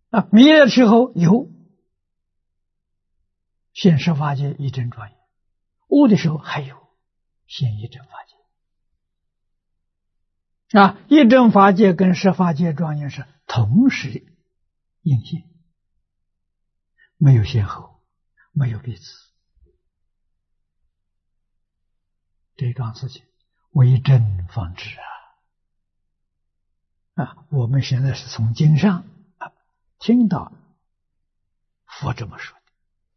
弥勒的时候有现十法界一真庄严，悟的时候还有现一真法界。一真法界跟十法界庄严是同时应现，没有先后，没有彼此。这桩事情为真方知我们现在是从经上听到佛这么说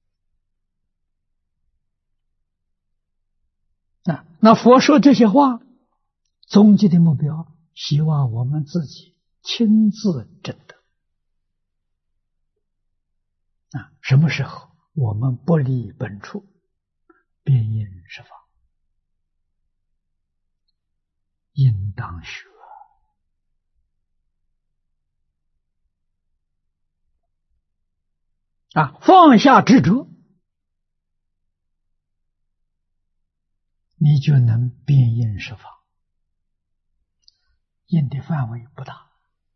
的。那佛说这些话，终极的目标，希望我们自己亲自证得。什么时候我们不离本处，便应十方，应当学。放下执着，你就能遍应十方。应的范围不大，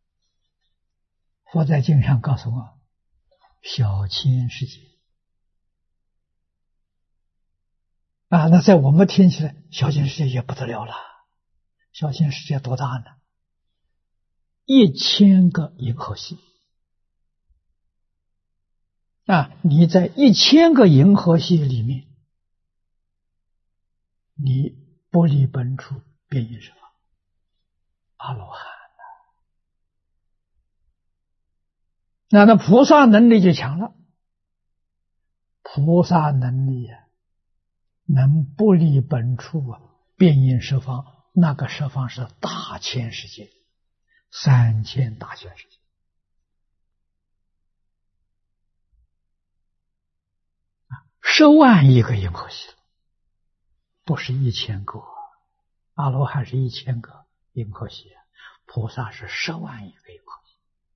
佛在经上告诉我，小千世界那在我们听起来，小千世界也不得了了。小千世界多大呢？1000个银河系你在1000个银河系里面，你不离本处，便应十方，阿罗汉那菩萨能力就强了。菩萨能力能不离本处便应十方，那个十方是大千世界，3000大千世界，10万亿个银河系，不是1000个。阿罗汉是1000个银河系，菩萨是10万亿个银河系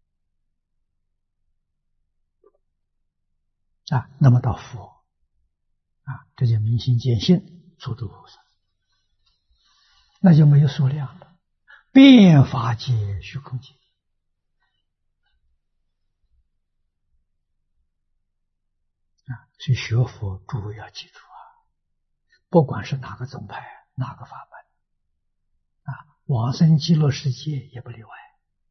那么到佛这就明心见性，诸诸菩萨，那就没有数量了。遍法界虚空界所以学佛诸位要记住不管是哪个宗派，哪个法门往生极乐世界也不例外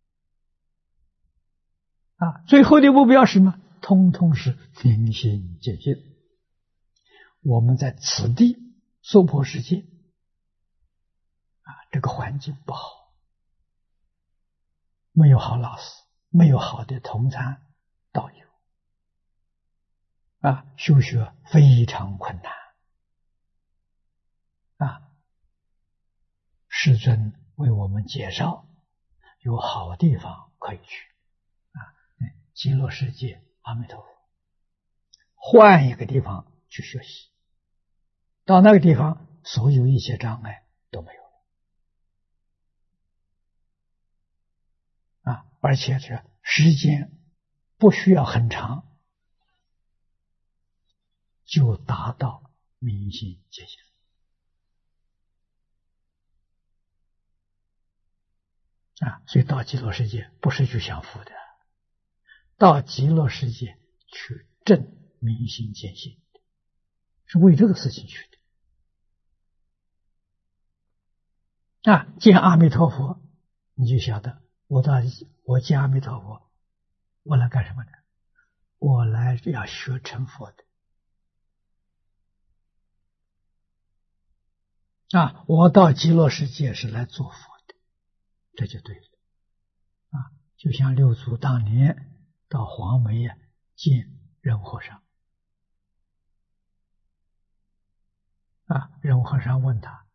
最后的目标是什么？通通是明心见性。我们在此地娑婆世界这个环境不好，没有好老师，没有好的同参道友修学非常困难世尊为我们介绍有好地方可以去极乐世界阿弥陀佛，换一个地方去学习，到那个地方所有一切障碍都没有了而且这时间不需要很长，就达到明心见性所以到极乐世界不是去享福的，到极乐世界去证明心见性，是为这个事情去的见阿弥陀佛，你就晓得我见阿弥陀佛，我来干什么呢？我来要学成佛的我到极乐世界是来做佛的，这就对了就像六祖当年到黄梅见忍和尚忍和尚问他，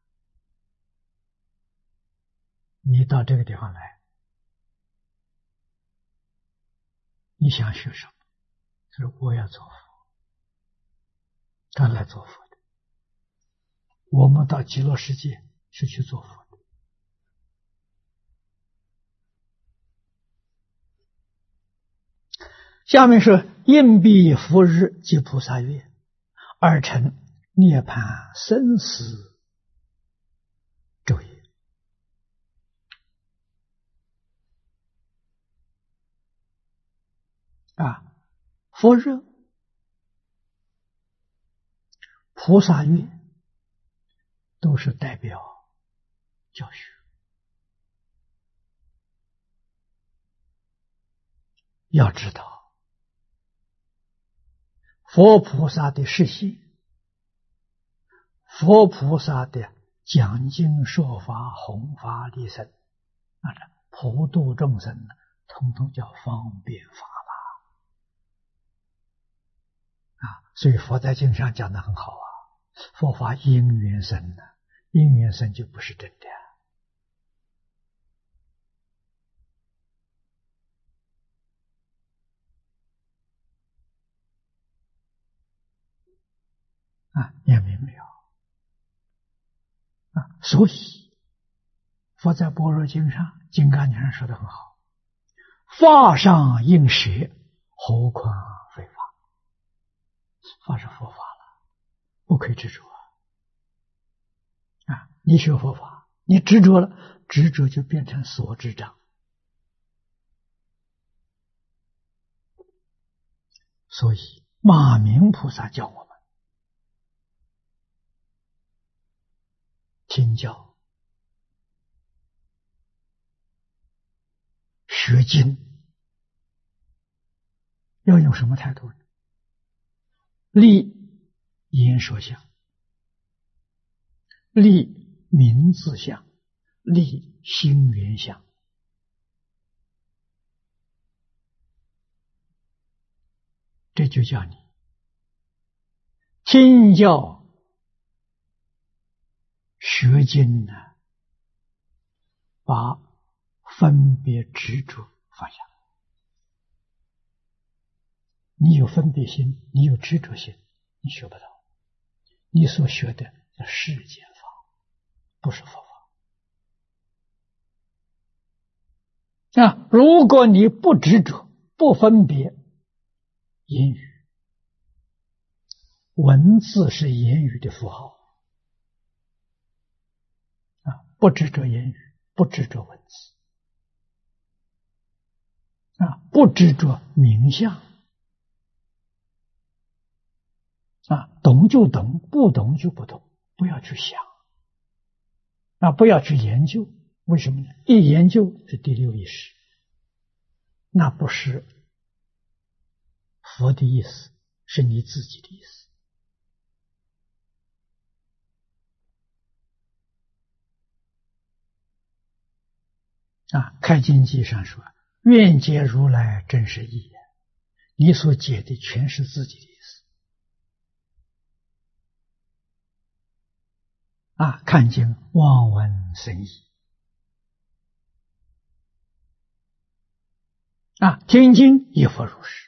你到这个地方来，你想学什么？他说我要做佛，他来做佛的。我们到极乐世界是去做佛的下面是应彼佛日即菩萨月，而成涅槃生死昼夜啊，佛热、菩萨乐都是代表教学。要知道，佛菩萨的示现，佛菩萨的讲经说法、弘法利生，普度众生，统统叫方便法吧。所以佛在经上讲的很好啊，佛法因缘生的，因缘生就不是真的你明白没有？所以佛在般若经上、金刚经上说的很好，法上应舍，何况非法？法是佛法了，不可以执着你学佛法，你执着了，执着就变成所执障。所以马明菩萨教我们听教、学经，要用什么态度呢？立言说相，立名字相，立心缘相。这就叫你听教学经呢，把分别执着放下。你有分别心，你有执着心，你学不到。你所学的是世间法，不是佛法。如果你不执着、不分别言语，文字是言语的符号不执着言语，不执着文字不执着名相懂就懂，不懂就不懂，不要去想不要去研究。为什么呢？一研究是第六意识，那不是佛的意思，是你自己的意思开经记上说，愿解如来真实义也，你所解的全是自己的意思看经望闻生义听经亦复如是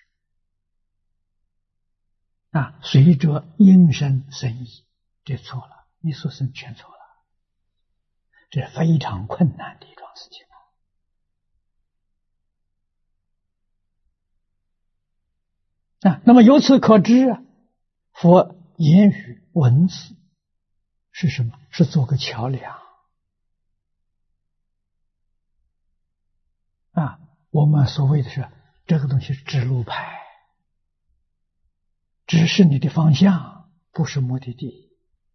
随着因生生义，这错了，你所生全错了，这非常困难的一桩事情那么由此可知佛言语文字是什么？是做个桥梁我们所谓的是这个东西是指路牌，指示你的方向，不是目的地，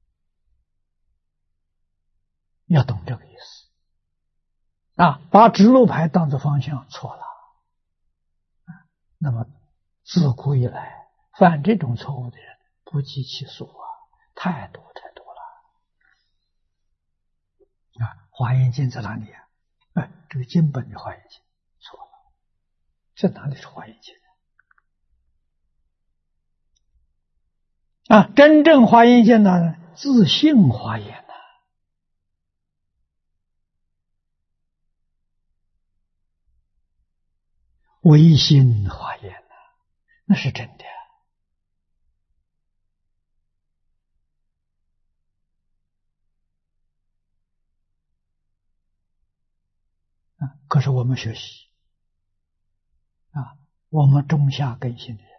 要懂这个意思把指路牌当作方向错了那么自古以来犯这种错误的人不计其数太多太多了华严经在哪里这个经本的华严经错了，这哪里是华严经真正华严经呢，自性华严唯心华严那是真的可是我们学习我们中下根性的人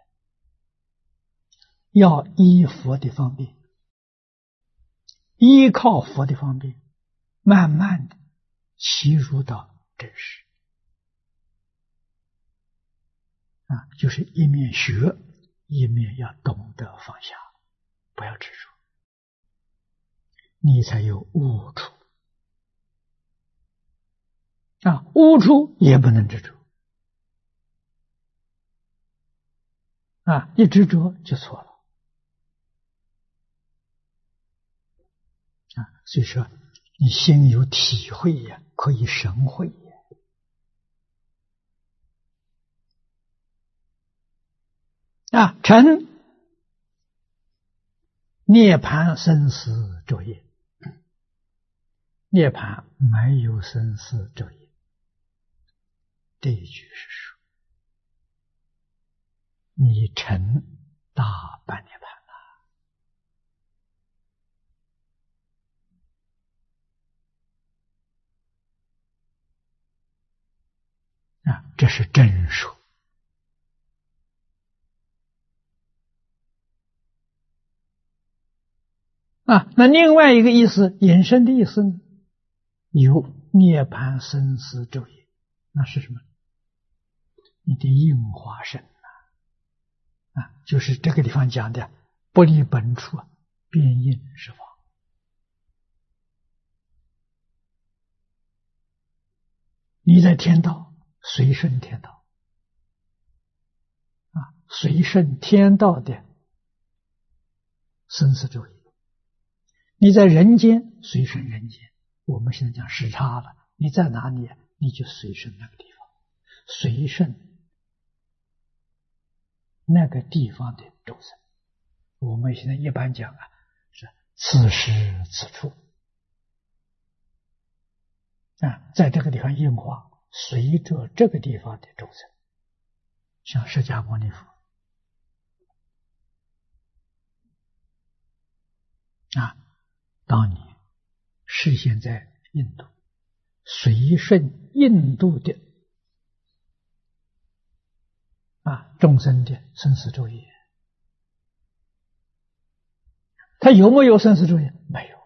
要依佛的方便，依靠佛的方便，慢慢的契入到真实就是一面学，一面要懂得放下，不要执着，你才有悟处。悟处也不能执着，一执着就错了。所以说，你心有体会呀，可以神会呀。成涅槃生死昼夜，涅槃没有生死昼夜，这一句是说你成大般涅槃了这是真说。那另外一个意思，引申的意思呢，有涅槃生死昼夜，那是什么？你的应化身就是这个地方讲的不离本处，变应十方。你在天道随顺天道随顺天道的生死昼夜。你在人间随顺人间，我们现在讲时差了，你在哪里你就随顺那个地方，随顺那个地方的众生。我们现在一般讲是此时此处在这个地方应化，随着这个地方的众生，像释迦牟尼佛当年示现在印度，随顺印度的众生的生死昼夜。他有没有生死昼夜？没有。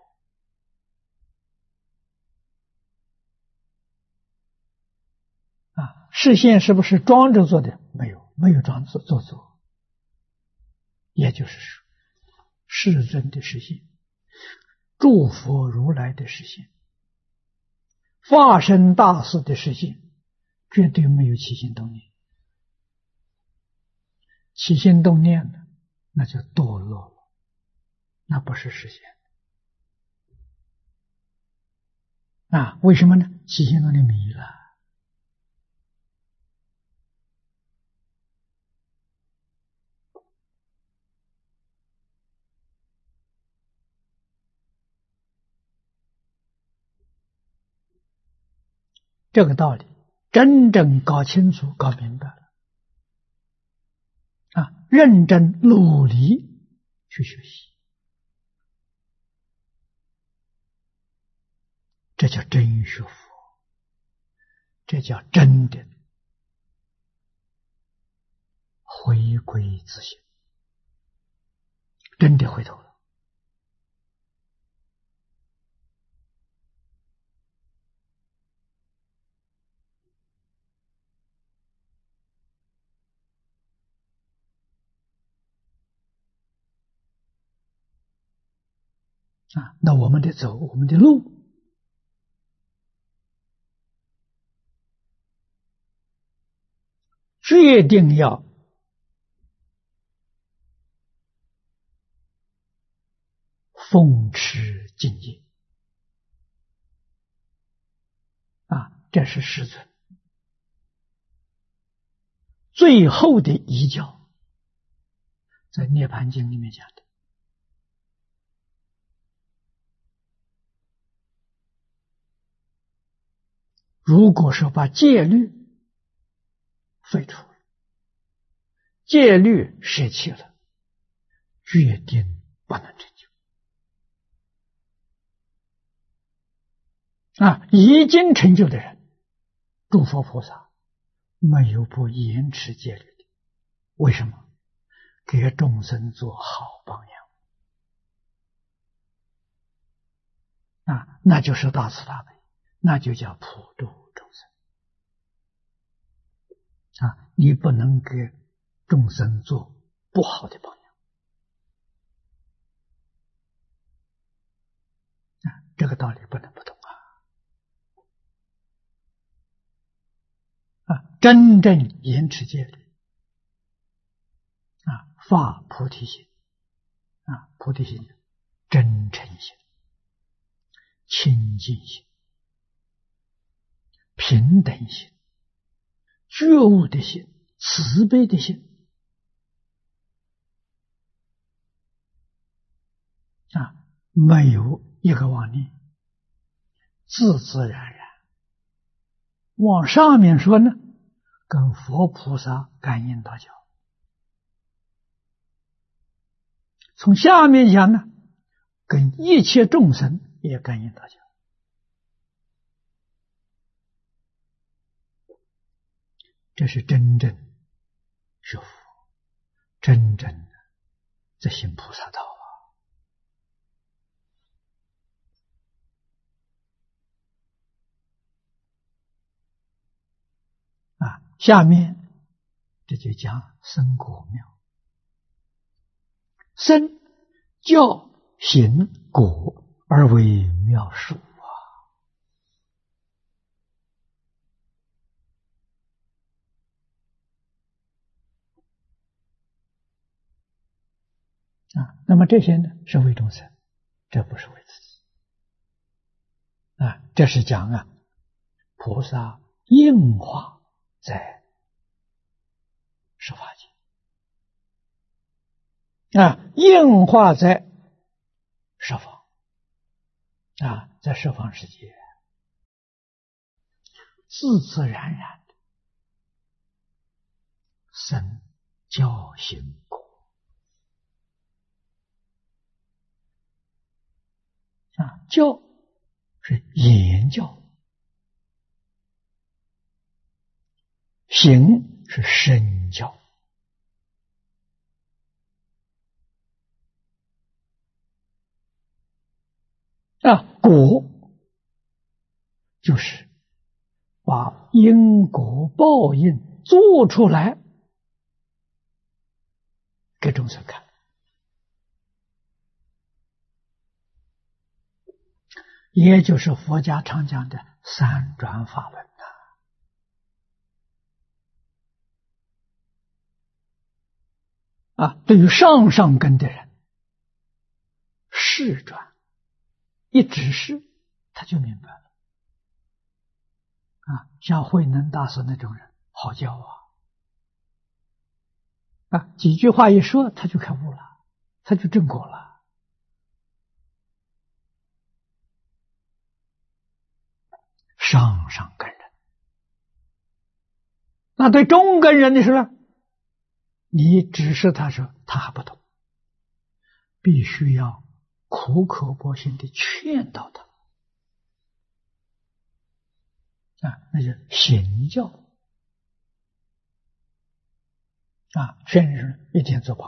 示现是不是装着做的？没有，没有装着做。也就是说，世尊的示现，诸佛如来的示现，化身大士的示现，绝对没有起心动念。起心动念的，那就堕落了，那不是实现为什么呢？起心动念迷了。这个道理真正搞清楚、搞明白了认真努力去学习，这叫真学佛，这叫真的回归自性，真的回头了。那我们得走我们的路，决定要奉持境界这是师尊最后的遗教，在《涅槃经》里面讲的。如果说把戒律废除了，戒律舍弃了，决定不能成就已经成就的人，诸佛菩萨没有不严持戒律的。为什么？给众生做好榜样那就是大慈大悲，那就叫普度众生你不能给众生做不好的榜样这个道理不能不懂真正严持戒律发菩提心菩提心真诚心、清净心、平等心、觉悟的心、慈悲的心没有一个妄念，自自然然。往上面说呢，跟佛菩萨感应道交；从下面讲呢，跟一切众生也感应道交。这是真正学佛，真正的在行菩萨道下面这就讲生果妙，生教行果而为妙术那么这些呢是为众生，这不是为自己这是讲菩萨应化在十法界应化在十方在十方世界自自然然的生教行果教是言教，行是身教果就是把因果报应做出来给众生看，也就是佛家常讲的三转法轮对于上上根的人，示转一指示他就明白了像慧能大师那种人好教几句话一说他就开悟了，他就证果了。上上根人，那对中根人的时候，你指示他说他还不懂，必须要苦口婆心的劝导他那就行教劝人一定做榜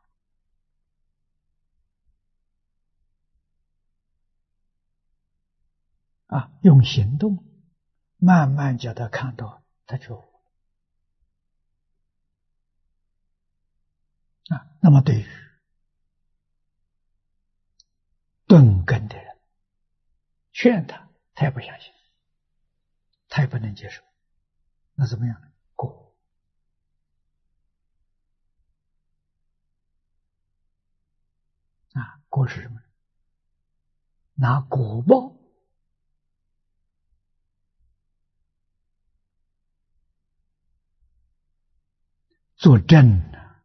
样用行动慢慢叫他看到他就那么对于钝根的人劝他，他也不相信，他也不能接受，那怎么样？果果是什么？拿果报做证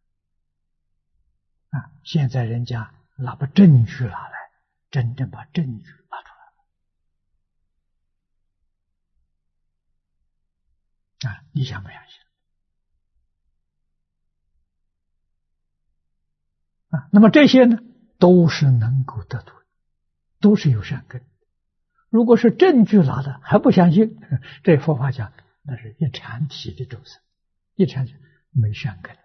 现在人家拿把证据拿来，真正把证据拿出来你相不相信那么这些呢都是能够得度，都是有善根。如果是证据拿的还不相信，这佛法讲那是一禅体的众生，一禅体没善根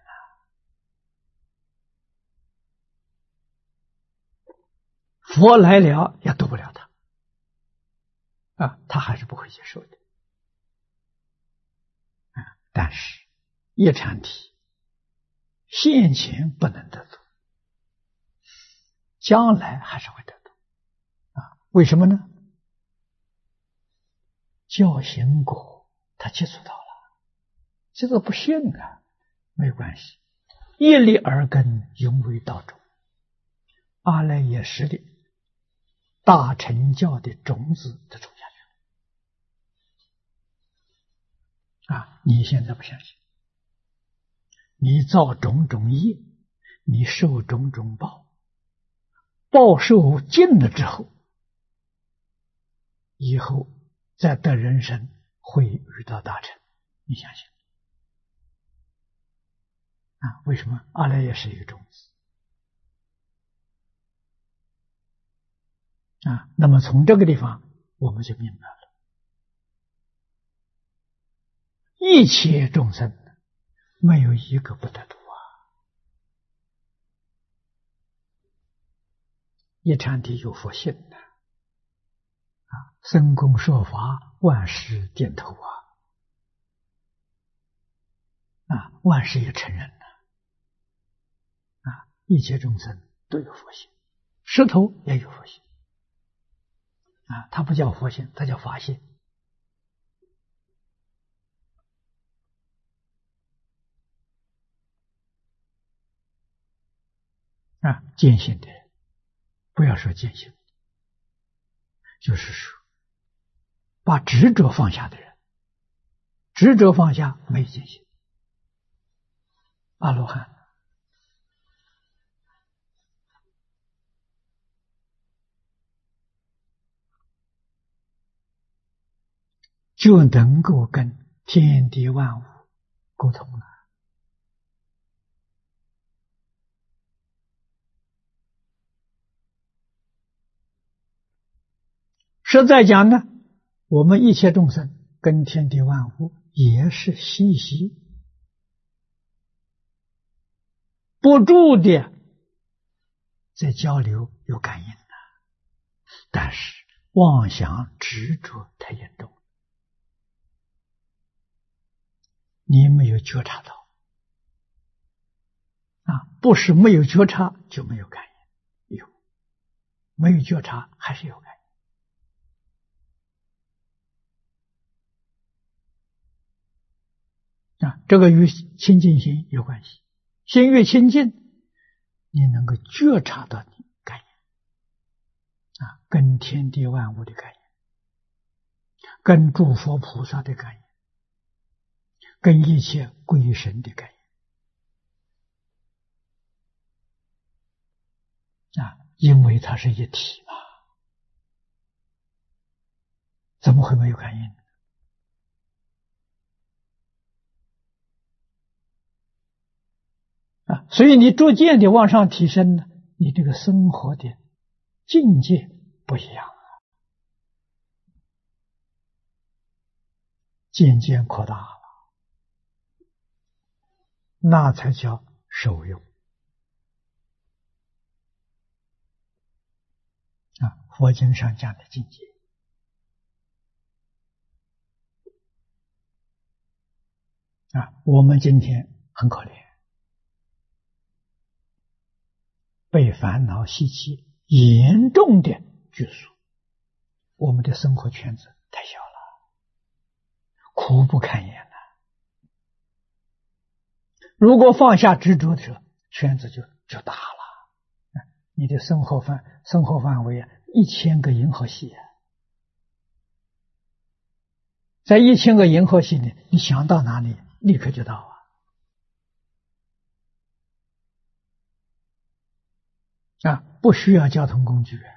佛来了也度不了他他还是不会接受的但是一禅体现前不能得度，将来还是会得度啊？为什么呢？教行果他接触到了，这个不信啊，没关系，业力而根，永为道种。阿赖耶识的大乘教的种子都种下去了啊！你现在不相信，你造种种业，你受种种报，报受尽了之后，以后再得人生会遇到大乘，你相信啊？为什么？阿赖耶识一个种子啊！那么从这个地方我们就明白了，一切众生没有一个不得度啊！一禅体有佛性的啊，僧公说法，万事点头啊，万事也承认了啊，一切众生都有佛性，石头也有佛性啊，它不叫佛性，它叫法性啊。见性的人，不要说见性，就是说把执着放下的人，执着放下没有见性。阿罗汉就能够跟天地万物沟通了。实在讲呢，我们一切众生跟天地万物也是息息不住的在交流有感应的，但是妄想执着太严重，你没有觉察到啊！不是没有觉察就没有感应，有没有觉察还是有感应啊！这个与清净心有关系，心越清净，你能够觉察到你感应啊，跟天地万物的感应，跟诸佛菩萨的感应，跟一切鬼神的感应啊，因为它是一体嘛，怎么会没有感应啊？所以你逐渐的往上提升呢，你这个生活的境界不一样，渐渐扩大了，那才叫受用啊！佛经上讲的境界啊，我们今天很可怜，被烦恼习气严重的拘束，我们的生活圈子太小了，苦不堪言了。如果放下执着的时候，圈子就大了，你的生活范围啊，1000个银河系啊，在1000个银河系里，你想到哪里，立刻就到啊！不需要交通工具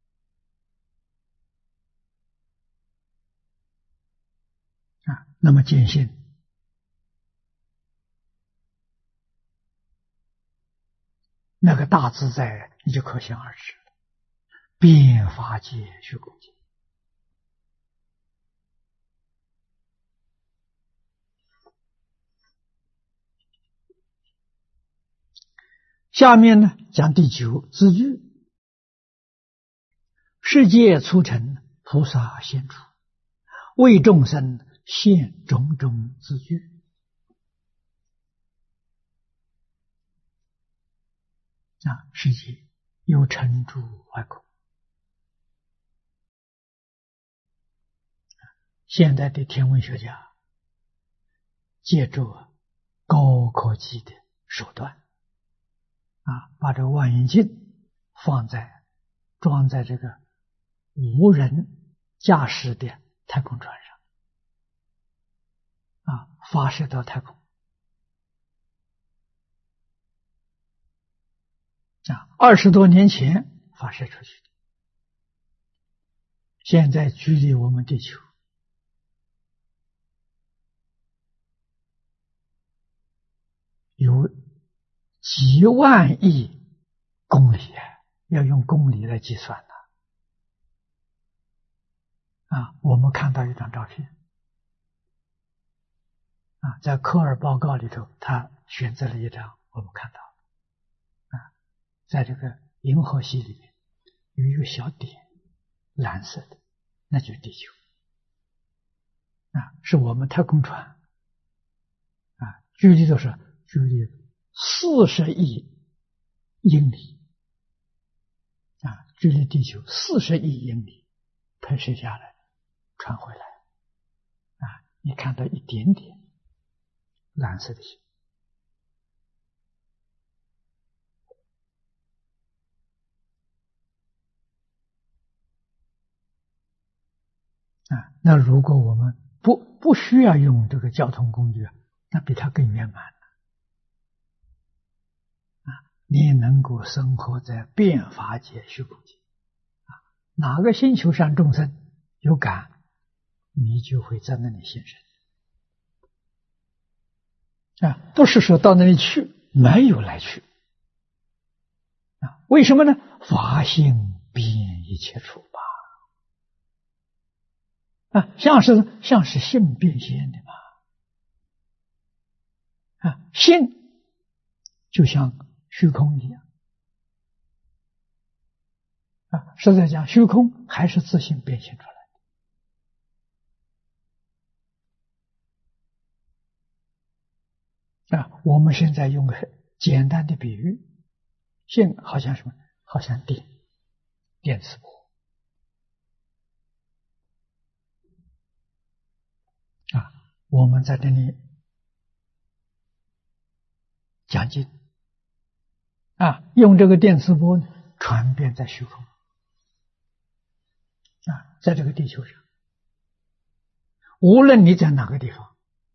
啊。那么见性，那个大自在，你就可想而知了，遍法界虚空界。下面呢讲第9字句，世界初成，菩萨现出，为众生现种种字句。 世界有成住坏空。现代的天文学家借助高科技的手段，把这个望远镜装在这个无人驾驶的太空船上，发射到太空。20多年前发射出去的，现在距离我们地球有几万亿公里，要用公里来计算的。我们看到一张照片，在科尔报告里头，他选择了一张，我们看到，在这个银河系里面有一个小点，蓝色的，那就是地球，是我们太空船，距离多少？距离40亿英里，距离地球40亿英里，拍摄下来，传回来，你看到一点点蓝色的星。那如果我们不需要用这个交通工具，那比它更圆满了。你能够生活在变法界虚空界，哪个星球上众生有感，你就会在那里现身。不是说到那里去没有来去，为什么呢？法性遍一切处吧。像是性变现的嘛。性就像虚空一样，实在讲，虚空还是自性变现出来的。我们现在用个简单的比喻，性好像什么？好像电磁波。我们在这里讲经，用这个电磁波传遍在虚空，在这个地球上，无论你在哪个地方，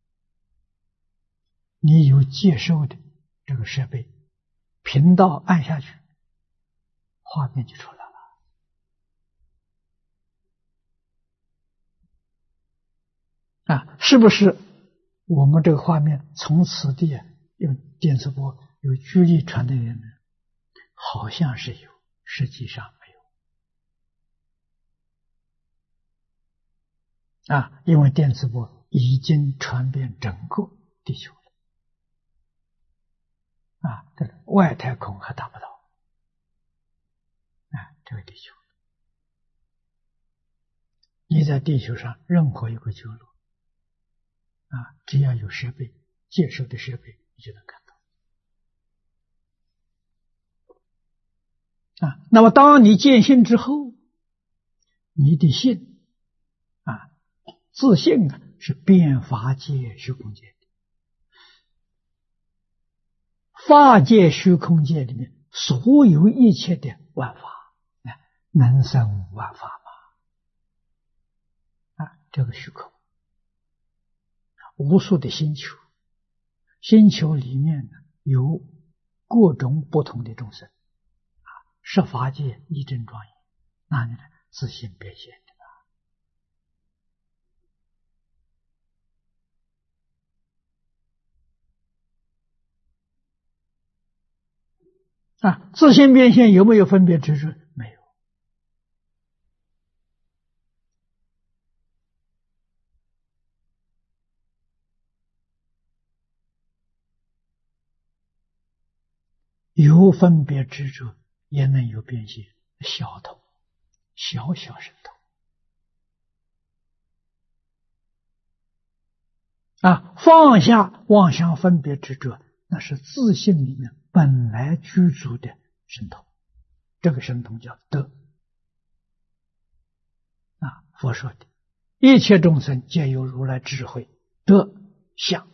你有接收的这个设备，频道按下去，画面就出来了。是不是我们这个画面从此地用电磁波有距离传的人呢？好像是有，实际上没有。因为电磁波已经传遍整个地球了。这个外太空还达不到。这个地球，你在地球上任何一个角落，只要有设备，接收的设备，你就能看到。那么当你见性之后，你的性自性是遍法界虚空界的，法界虚空界里面所有一切的万法，能生万法嘛。这个虚空无数的星球，星球里面有各种不同的众生，十法界一真庄严，那你呢？自性变现的。自性变现有没有分别执着？没有。有分别执着也能有变现，小头，小小神头。放下妄想分别执着，那是自性里面本来具足的神通，这个神通叫德。佛说的一切众生皆有如来智慧德相，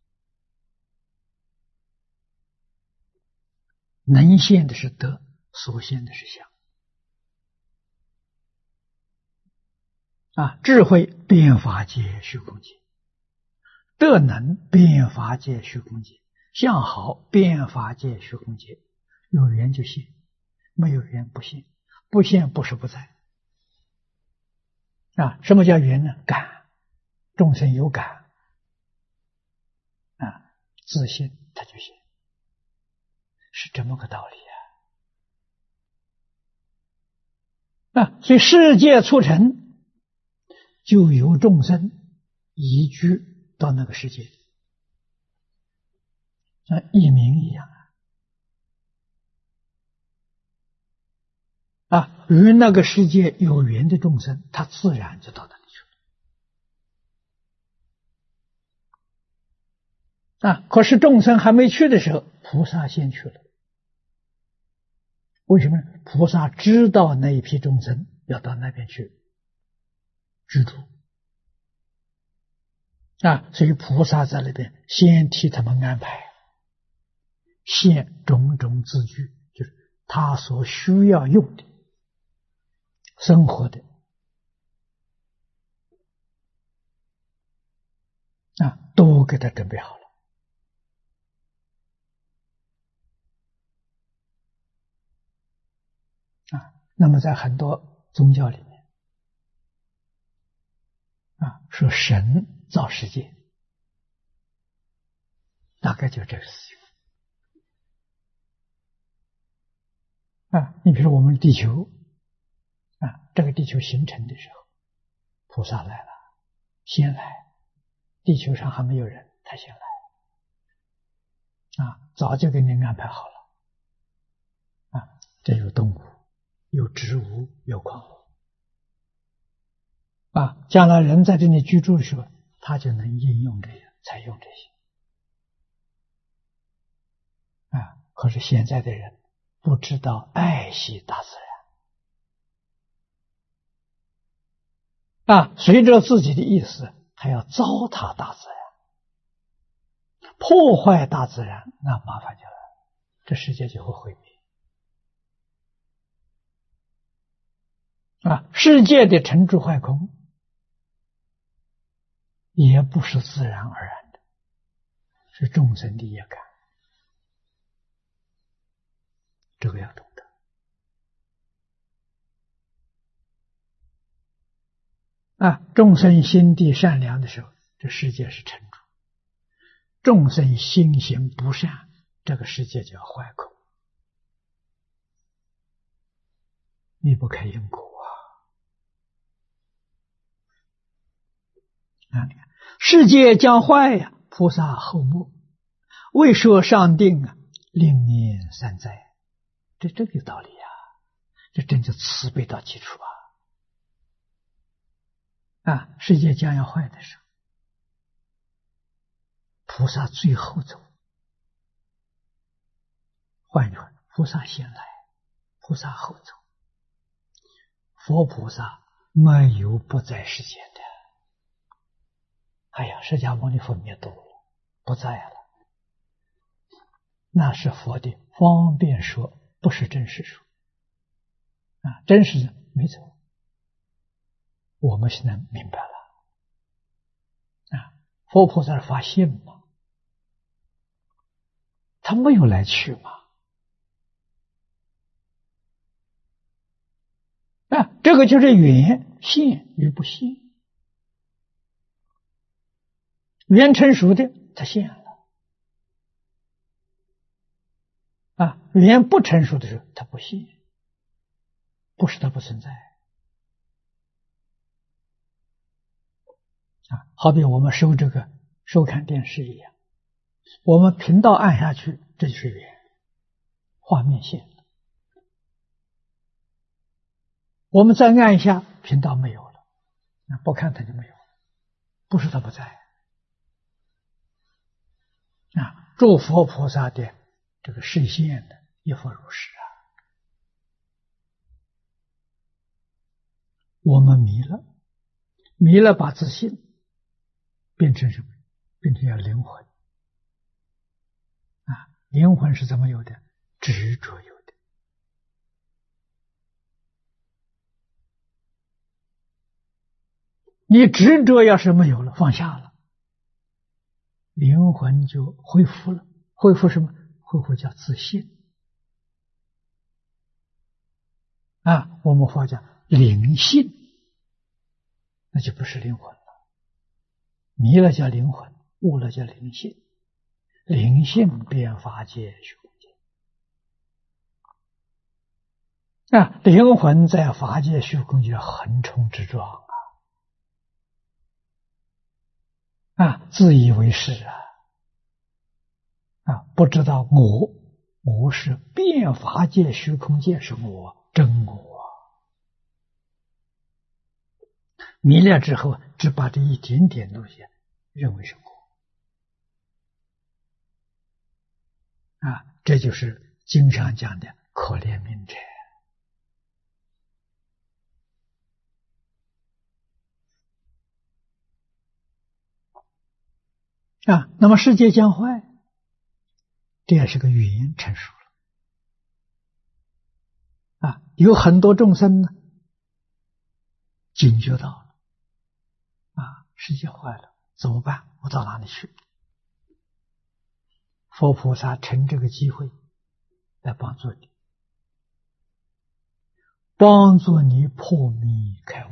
能现的是德，所现的是相。智慧遍法界虚空界，德能遍法界虚空界，相好遍法界虚空界。有缘就现，没有缘不现，不现不是不在。什么叫缘呢？感，众生有感，自信他就现，是这么个道理所以世界促成，就有众生移居到那个世界，像移民一样与那个世界有缘的众生，他自然就到那里去了。可是众生还没去的时候，菩萨先去了。为什么呢？菩萨知道那一批众生要到那边去居住所以菩萨在那边先替他们安排，现种种字句，就是他所需要用的生活的都给他准备好了。那么在很多宗教里面说神造世界，大概就这个事情你比如说我们地球这个地球形成的时候，菩萨来了，先来，地球上还没有人，他先来早就给你安排好了这有动物，有植物，有矿物将来人在这里居住的时候，他就能应用这些，采用这些可是现在的人不知道爱惜大自然随着自己的意思还要糟蹋大自然，破坏大自然，那麻烦就来了，这世界就会毁灭世界的成住坏空也不是自然而然的，是众生的业感，这个要懂得众生心地善良的时候，这世界是成住；众生心行不善，这个世界就要坏空，离不开因果你看世界将坏菩萨后末，未设上定令免三灾，这个有道理这真就慈悲到基础世界将要坏的时候，菩萨最后走。换句话，菩萨先来，菩萨后走。佛菩萨没有不在世间的。释迦牟尼佛灭度了，不在了，那是佛的方便说，不是真实说真实的没走。我们现在明白了佛菩萨发现嘛，他没有来去嘛这个就是缘现与不现。缘成熟的他现了缘不成熟的时候他不现，不是他不存在好比我们收看电视一样，我们频道按下去，这就是缘，画面现了，我们再按一下，频道没有了，不看它就没有了，不是它不在诸佛菩萨的这个示现的亦复如是我们迷了，迷了把自信变成什么？变成要灵魂啊！灵魂是怎么有的？执着有的。你执着要是没有了，放下了，灵魂就恢复了。恢复什么？恢复叫自信啊！我们佛讲灵性，那就不是灵魂了。迷了叫灵魂，悟了叫灵性。灵性变法界虚空界啊！灵魂在法界虚空界横冲直撞啊！自以为是不知道我是变法界虚空界是我真我迷了之后，只把这一点点东西认为是我这就是经上讲的可怜悯者那么世界将坏，这也是个原因成熟了有很多众生呢警觉到了世界坏了怎么办？我到哪里去？佛菩萨趁这个机会来帮助你，帮助你破迷开悟，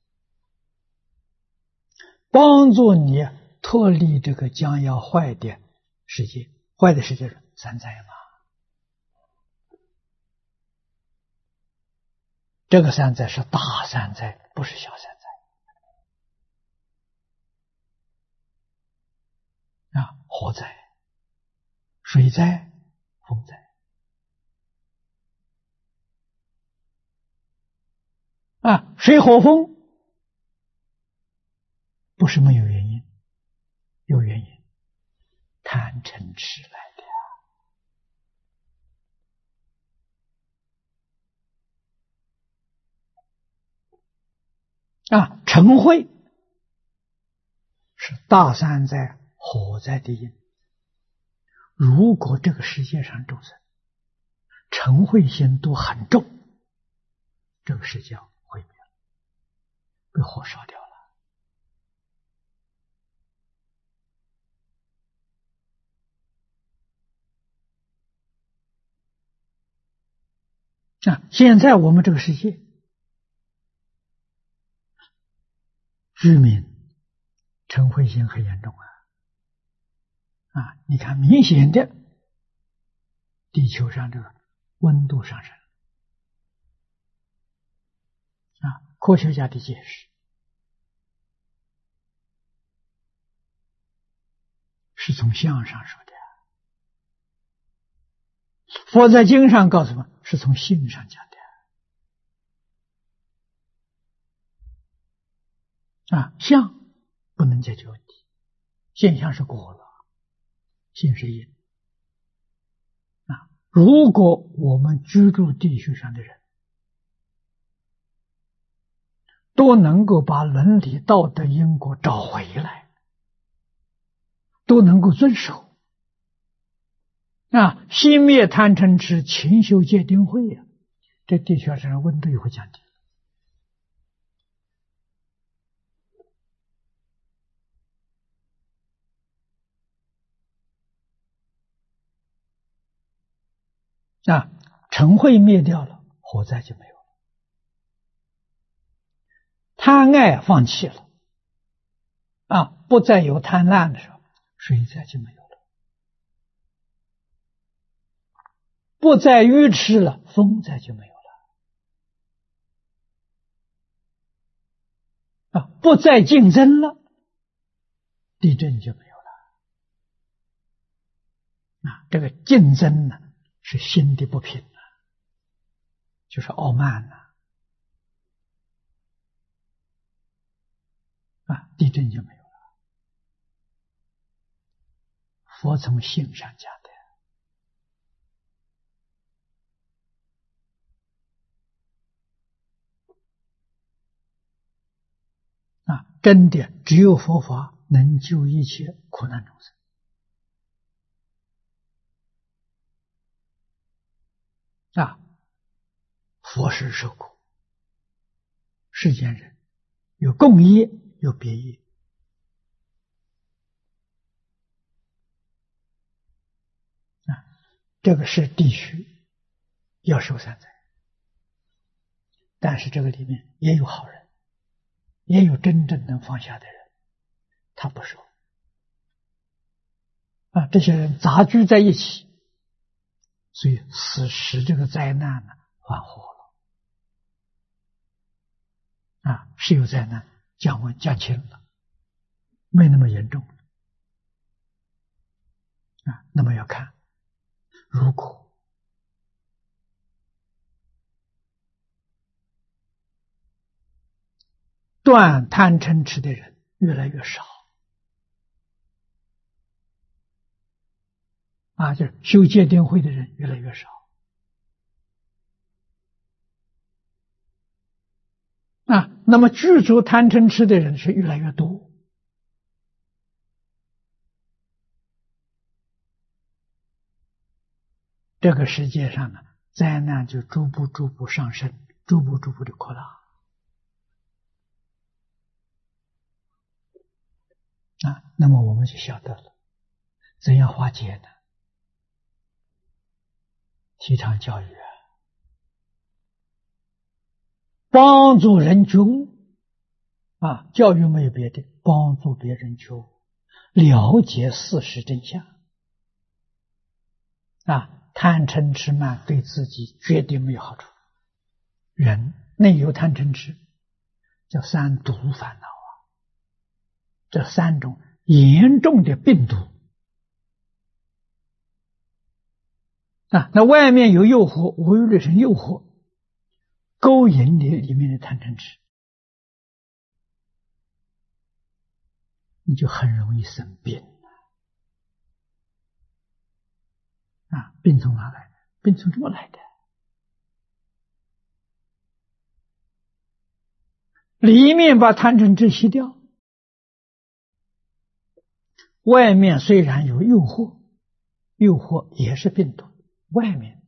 帮助你脱离这个将要坏的世界。坏的世界是三灾嘛？这个三灾是大三灾，不是小三灾火灾、水灾、风灾水火风不是没有原因，有原因，贪嗔痴来的嗔恚是大三灾火灾的因。如果这个世界上众生嗔恚心都很重，这个世界毁灭了，被火烧掉了现在我们这个世界居民嗔恚心很严重你看明显的地球上这个温度上升科学家的解释是从相上说的佛在经上告诉我们是从性上讲的相不能解决问题，现象是果了，性是因如果我们居住地球上的人都能够把伦理道德因果找回来，都能够遵守熄灭贪嗔痴，勤修戒定慧这地球上温度也会降低嗔恚灭掉了，火灾就没有了，贪爱放弃了不再有贪婪的时候，水灾就没有了，不再愚痴了，风灾就没有了不再竞争了，地震就没有了这个竞争呢是心的不平就是傲慢地震就没有了。佛从性上讲的真的只有佛法能救一切苦难众生。佛是受苦，世间人有共业，有别业。这个是地区要受三灾，但是这个里面也有好人，也有真正能放下的人，他不受。这些人杂居在一起，所以使这个灾难呢缓和了。是有灾难降轻了，没那么严重。那么要看，如果断贪嗔痴的人越来越少，就是修戒定慧的人越来越少，那么具足贪嗔痴的人是越来越多。这个世界上呢，灾难就逐步上升，逐步的扩大。那么我们就晓得了，怎样化解呢？提倡教育帮助人觉悟教育没有别的，帮助别人觉悟，了解事实真相贪嗔痴慢对自己绝对没有好处。人内有贪嗔痴，叫三毒烦恼这三种严重的病毒那外面有诱惑，无欲律神诱惑，勾引你里面的贪嗔痴，你就很容易生病病从哪来？病从这么来的？里面把贪嗔痴吸掉，外面虽然有诱惑，诱惑也是病毒，外面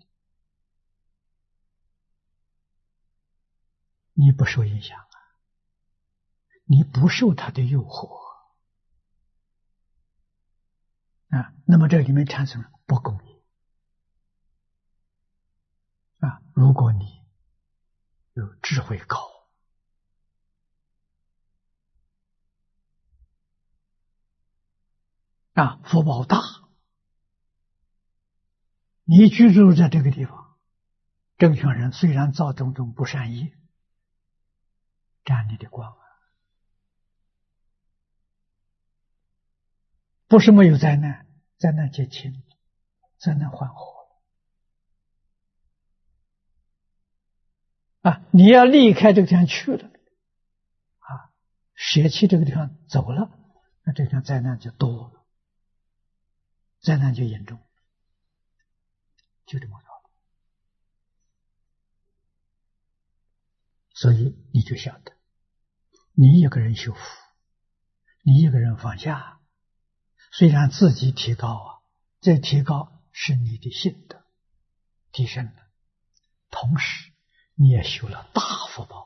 你不受影响你不受它的诱惑那么这里面产生了不公义如果你有智慧高福报大，你居住在这个地方，正常人虽然造种种不善业，沾你的光不是没有灾难，灾难减轻，灾难缓和你要离开这个地方去了舍弃这个地方走了，那这个地方灾难就多了，灾难就严重，就这么道理。所以你就晓得，你一个人修福，你一个人放下，虽然自己提高这提高是你的性德提升了，同时你也修了大福报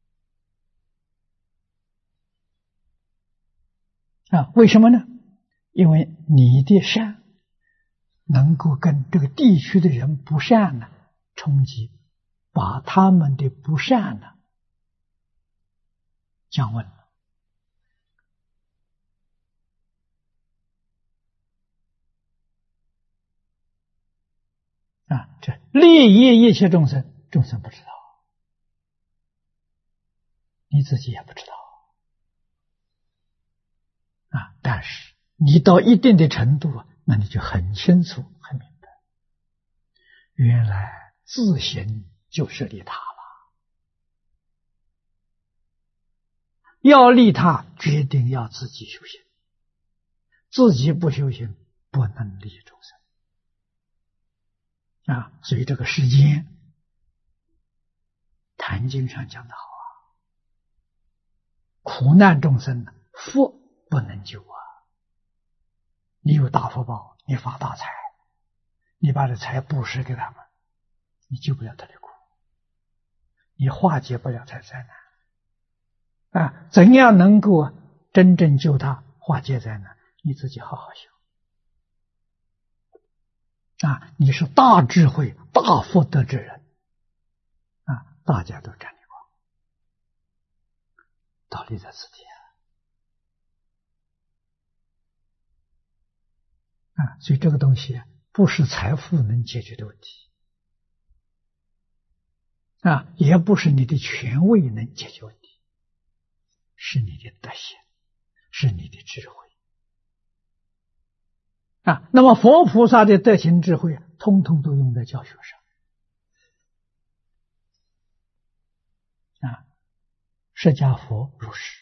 为什么呢？因为你的善能够跟这个地区的人不善呢冲击，把他们的不善呢降温了这利益一切众生，众生不知道，你自己也不知道但是你到一定的程度那你就很清楚很明白，原来自行就是利他了。要利他，决定要自己修行，自己不修行，不能利众生所以这个世间坛经上讲的好苦苦难众生呢，佛不能救啊！你有大福报，你发大财，你把这财布施给他们，你救不了他的苦，你化解不了他的灾难啊！怎样能够真正救他、化解灾难？你自己好好修啊！你是大智慧、大福德之人啊！大家都沾你光，道理在此地啊！所以这个东西不是财富能解决的问题啊，也不是你的权位能解决问题，是你的德行，是你的智慧啊。那么佛菩萨的德行智慧，通通都用在教学上啊。释迦佛如是，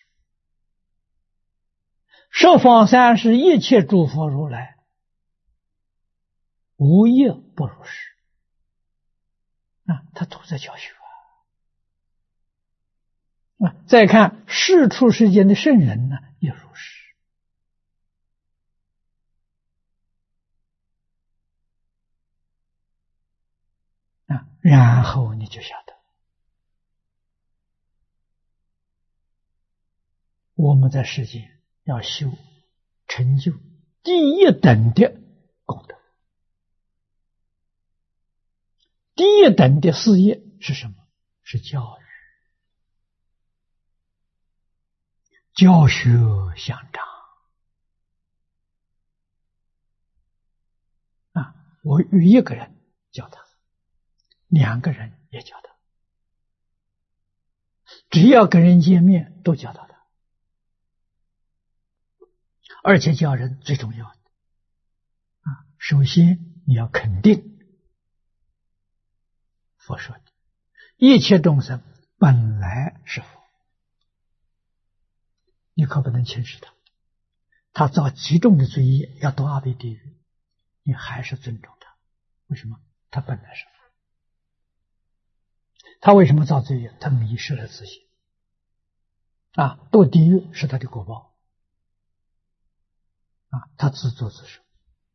十方三世一切诸佛如来，无一不如是啊，他都在教学啊。再看世出世间的圣人呢，也如是啊。然后你就晓得，我们在世间要修成就第一等的功德。第一等的事业是什么？是教育，教学相长啊！我与一个人教他，两个人也教他，只要跟人见面都教导他，而且教人最重要的啊，首先你要肯定佛说的一切众生本来是佛，你可不能轻视他，他造极重的罪业，要堕阿鼻地狱，你还是尊重他。为什么？他本来是佛。他为什么造罪业？他迷失了自信啊，堕地狱是他的果报啊，他自作自受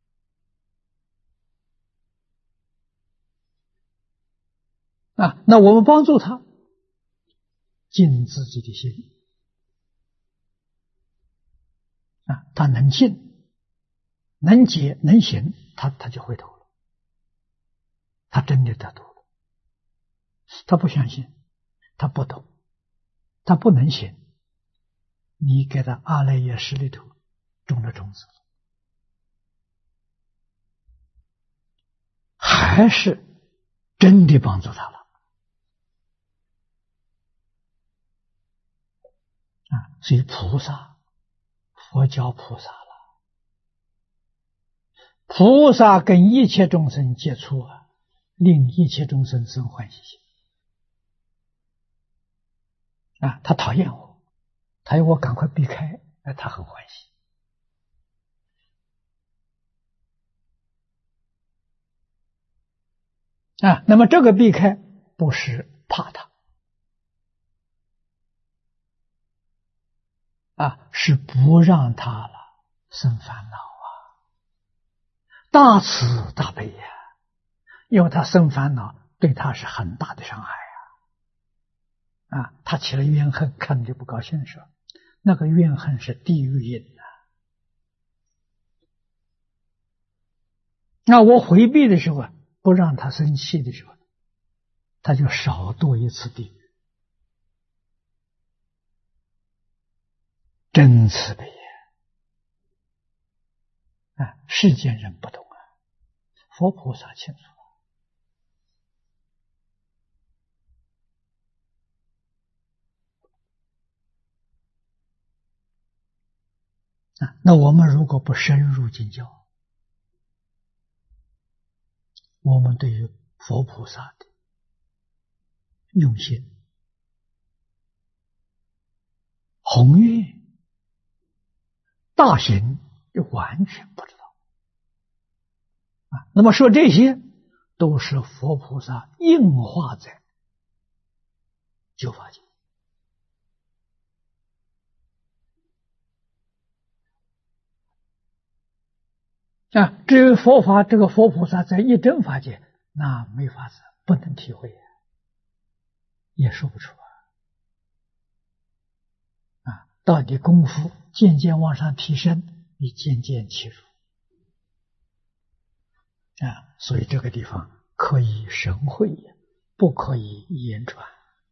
啊。那我们帮助他尽自己的心啊，他能信、能解、能行，他就回头了，他真的得度了。他不相信，他不懂，他不能行，你给他阿赖耶识里头种了种子，还是真的帮助他了啊！所以菩萨，佛教菩萨了，菩萨跟一切众生接触啊，令一切众生生欢喜心啊！他讨厌我，他要我赶快避开，他很欢喜啊。那么这个避开不是怕他啊，是不让他了生烦恼啊，大慈大悲呀，因为他生烦恼对他是很大的伤害啊，他起了怨恨，看着不高兴的时候，那个怨恨是地狱因啊。那我回避的时候啊，不让他生气的时候，他就少堕一次地狱。真慈悲啊！世间人不懂啊，佛菩萨清楚啊。那我们如果不深入经教，我们对于佛菩萨的用心、宏愿、大行，就完全不知道啊。那么说这些都是佛菩萨应化在九法界至于佛法，这个佛菩萨在一真法界，那没法子，不能体会，也说不出到底功夫渐渐往上提升，你渐渐起入所以这个地方可以神会，不可以言传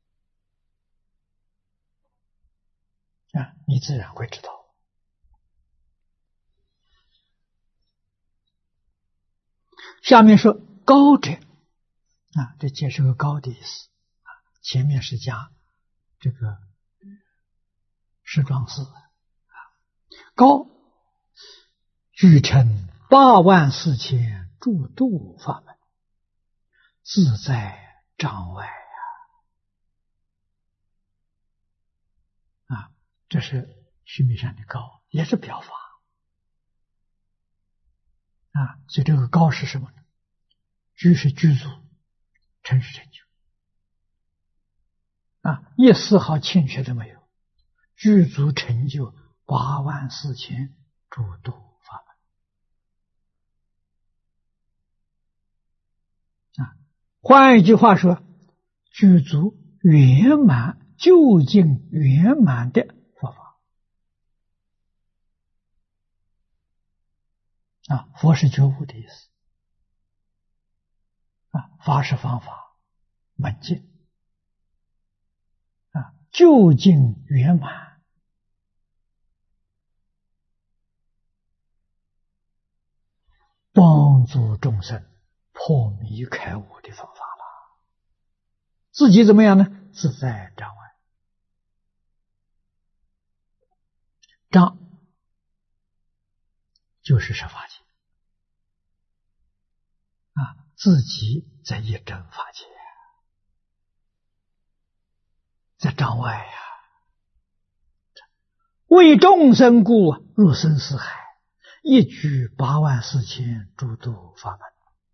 你自然会知道。下面说高者这解释个高的意思前面是加这个释庄寺高据称84000诸度法门，自在障外这是须弥山的高，也是表法所以这个高是什么呢？居是居足，成是成就一丝毫欠缺都没有，具足成就84000诸度法门换一句话说，具足圆满究竟圆满的佛法佛是觉悟的意思法是方法门径究竟圆满帮助众生破迷开悟的方法了。自己怎么样呢？自在障外。障就是十法界自己在一真法界，在障外为众生故入生死海，一举84000诸度法门。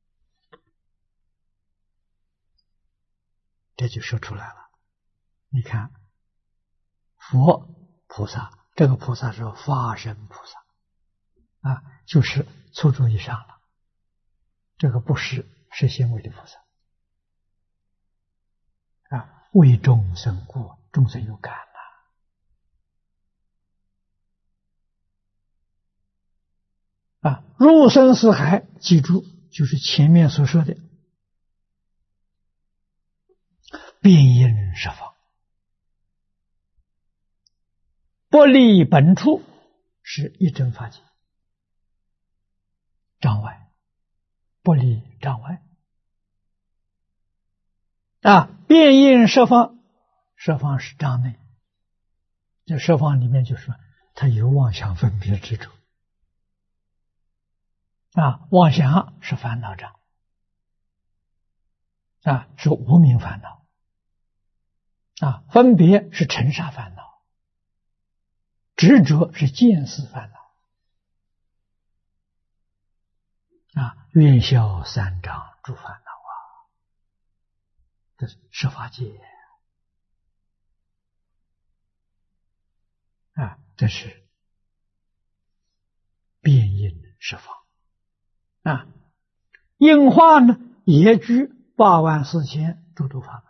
这就说出来了。你看佛菩萨，这个菩萨是法身菩萨就是初住以上了，这个不是行为的菩萨为众生故，众生有感入生死海，记住就是前面所说的变因十方，不离本处，是一真法界，障外不离障外变因十方，十方是障内，这十方里面就说它有妄想分别执着妄想是烦恼障是无明烦恼分别是尘沙烦恼，执着是见思烦恼愿消三障诸烦恼这是十法界这是变因十方应化呢也居84000诸度法门。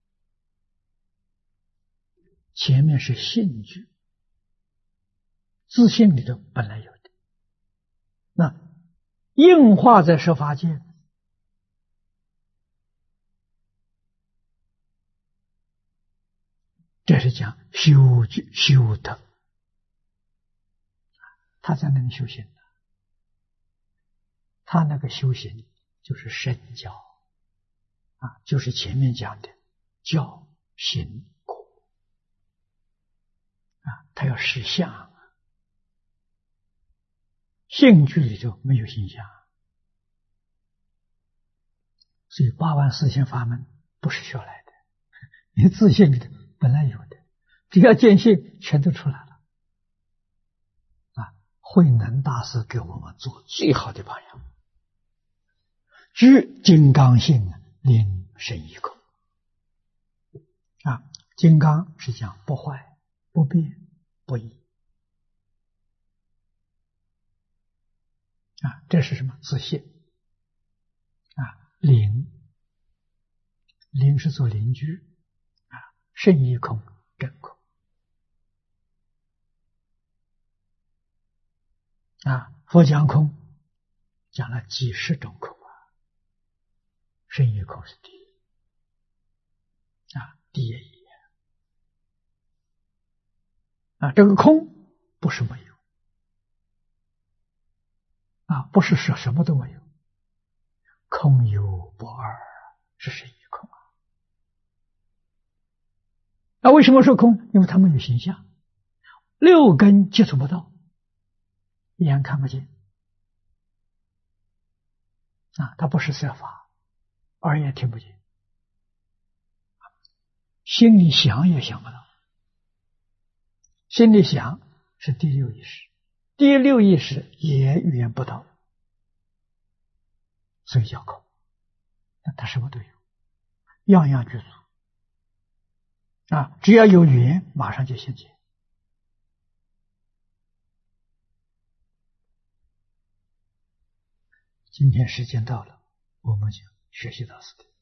前面是性居，自性里头本来有的，那应化在十法界，这是讲修居修德，他在那里修行，他那个修行就是身教就是前面讲的教行果他要实相性居里头没有形象，所以84000法门不是学来的，你自性里头本来有的，只要见性全都出来了慧能大师给我们做最好的榜样，居金刚性令生一空金刚是讲不坏不变不异这是什么？自信邻是做邻居圣义空真空佛讲空讲了几十种空圣义空是第一第一义这个空不是没有不是说什么都没有，空有不二是圣义空为什么说空？因为它没有形象，六根接触不到，眼看不见它不是色法，耳也听不见，心里想也想不到。心里想是第六意识，第六意识也语言不到，所以叫空。它什么都有，样样具足只要有语言，马上就现前。今天时间到了，我们就学习到此地。